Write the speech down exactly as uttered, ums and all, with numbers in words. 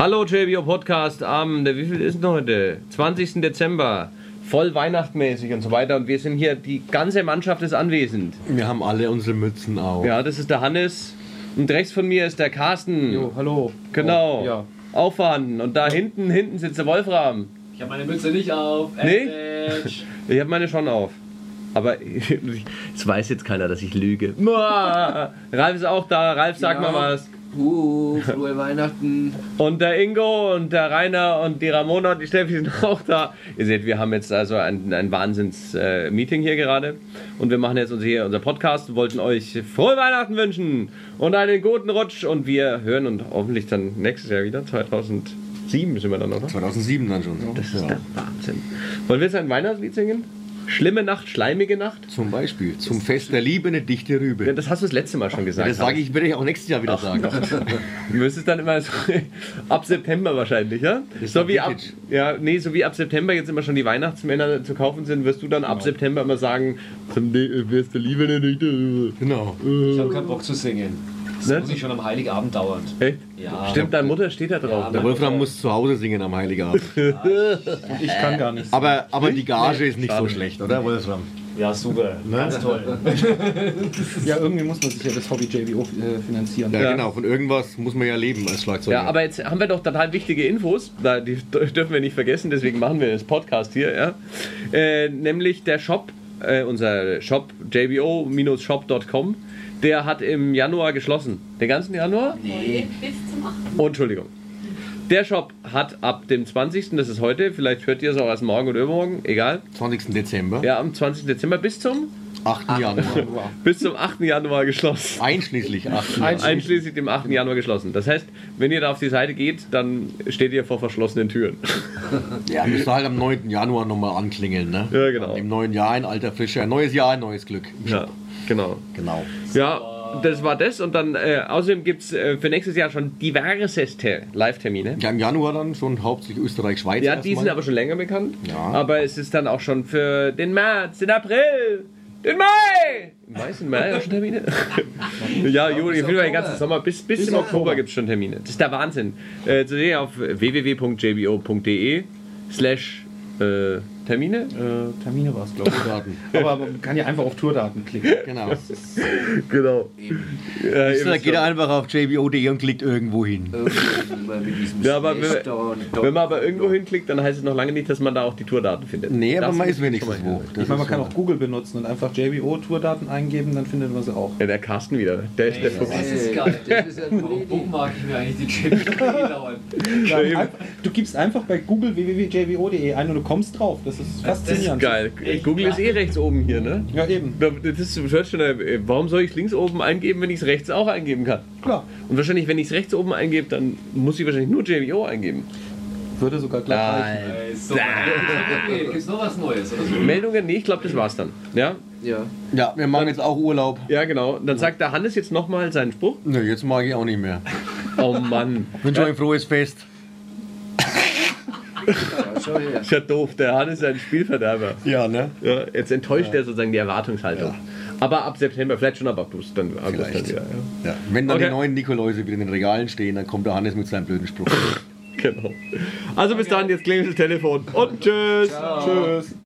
Hallo J B O Podcast am, der, wie viel ist denn heute? zwanzigsten Dezember. Voll weihnachtmäßig und so weiter. Und wir sind hier, die ganze Mannschaft ist anwesend. Wir haben alle unsere Mützen auf. Ja, das ist der Hannes. Und rechts von mir ist der Carsten. Jo, hallo. Genau. Oh, ja. Auch vorhanden. Und da hinten, hinten sitzt der Wolfram. Ich habe meine Mütze nicht auf. Nee? Edge. Ich habe meine schon auf. Aber es weiß jetzt keiner, dass ich lüge. Ralf ist auch da. Ralf, sag Ja. mal was. Uh, frohe Weihnachten. Und der Ingo und der Rainer und die Ramona und die Steffi sind auch da. Ihr seht, wir haben jetzt also ein, ein Wahnsinns-Meeting hier gerade. Und wir machen jetzt unser, hier unser Podcast und wollten euch frohe Weihnachten wünschen und einen guten Rutsch. Und wir hören und hoffentlich dann nächstes Jahr wieder. zweitausendsieben sind wir dann, oder? zweitausendsieben dann schon. Das ist der Wahnsinn. Wollen wir jetzt ein Weihnachtslied singen? Schlimme Nacht, schleimige Nacht? Zum Beispiel. Zum Fest der Liebe eine dichte Rübe. Ja, das hast du das letzte Mal schon gesagt. Das sage ich, werde ich auch nächstes Jahr wieder sagen. Du müsstest dann immer so, ab September wahrscheinlich, ja? Das So war wie, ab, Vintage. ja nee, so wie ab September jetzt immer schon die Weihnachtsmänner zu kaufen sind, wirst du dann ab September immer sagen, zum Fest der Liebe eine dichte Rübe. Genau. Ich habe keinen Bock zu singen. Das Ne? muss ich schon am Heiligabend dauernd. Echt? Ja. Stimmt, deine Mutter steht da drauf. Ja, Der ne? Wolfram muss zu Hause singen am Heiligabend. Ich kann gar nicht. Aber, aber die Gage ist nicht Schade. so schlecht, oder Wolfram? Ja, super. Ganz toll. Ja, irgendwie muss man sich ja das Hobby J B O äh, finanzieren. Ja, Ja. genau. Von irgendwas muss man ja leben als Schlagzeuger. Ja, aber jetzt haben wir doch total wichtige Infos, da, die dürfen wir nicht vergessen, deswegen machen wir das Podcast hier, ja. Äh, nämlich der Shop, äh, unser Shop j b o shop punkt com, der hat im Januar geschlossen. Den ganzen Januar? Nee. Bis zum achten. Oh, Entschuldigung. Der Shop hat ab dem zwanzigsten, das ist heute, vielleicht hört ihr es auch erst morgen oder übermorgen, egal. zwanzigsten Dezember, Ja, am zwanzigsten Dezember bis zum, achten Januar. bis zum achten Januar geschlossen. Einschließlich achten Januar. Einschließlich dem achten Januar geschlossen. Das heißt, wenn ihr da auf die Seite geht, dann steht ihr vor verschlossenen Türen. Ja, müsst ihr halt am neunten Januar nochmal anklingeln, ne? Ja, genau. Im neuen Jahr ein alter Frischer. Ein neues Jahr, ein neues Glück. Ja, genau. Genau. Ja, das war das. Und dann äh, außerdem gibt es äh, für nächstes Jahr schon diverseste Live-Termine. Ja, im Januar dann schon hauptsächlich Österreich, Schweiz. Ja, die erstmal. sind aber schon länger bekannt. Ja. Aber es ist dann auch schon für den März, den April, den Mai. Im Mai sind Mai auch schon Termine. Ja, Juli, auf jeden Fall den ganzen Sommer. Bis, bis, Bis im Oktober Oktober. gibt es schon Termine. Das ist der Wahnsinn. Äh, zu sehen auf w w w punkt j b o punkt d e slash äh, Termine. Äh, Termine war es, glaube ich. Daten. Aber man kann ja einfach auf Tourdaten klicken. Genau. Genau. Ja, ihr Da wisst geht er schon. einfach auf j b o punkt d e und klickt irgendwo hin. Irgendwann mit diesem Ja, aber Slash wenn- da und Wenn man da. aber irgendwo hinklickt, dann heißt es noch lange nicht, dass man da auch die Tourdaten findet. Nee, aber Das man muss ist wenigstens schon mal wo. hören. Das Ich meine, man ist kann so. auch Google benutzen und einfach J B O Tourdaten eingeben, dann findet man sie auch. Ja, der Carsten wieder. Der ist der Fuchs. Das ist geil. Das ist ja Warum bookmark ich mir eigentlich die J B O dauernd? Ja, eben. einfach, du gibst einfach bei Google w w w punkt j b o punkt d e ein und du kommst drauf. Das ist Das ist faszinierend. geil. Google ist eh rechts oben hier, ne? Ja, eben. Das ist, du hörst schon, äh, warum soll ich es links oben eingeben, wenn ich es rechts auch eingeben kann? Klar. Und wahrscheinlich, wenn ich es rechts oben eingebe, dann muss ich wahrscheinlich nur J B O eingeben. Würde sogar gleich reichen. Ey, super. Gibt es noch was Neues? Oder so? Meldungen? Nee, ich glaube, das war's dann. Ja? Ja. Ja, wir machen jetzt auch Urlaub. Ja, genau. Dann sagt der Hannes jetzt nochmal seinen Spruch. Nö, jetzt mag ich auch nicht mehr. Oh Mann. Ich wünsche euch ein frohes Fest. Ja, schau her. Ist ja doof, der Hannes ist ein Spielverderber. Ja, ne? Ja, jetzt enttäuscht er sozusagen die Erwartungshaltung. Ja. Aber ab September, vielleicht schon ab August dann, August dann Vielleicht. wieder. Ja. Ja. Wenn dann Okay. die neuen Nikoläuse wieder in den Regalen stehen, dann kommt der Hannes mit seinem blöden Spruch. Genau. Also bis dann, jetzt klingelt das Telefon und tschüss. Ciao. Tschüss.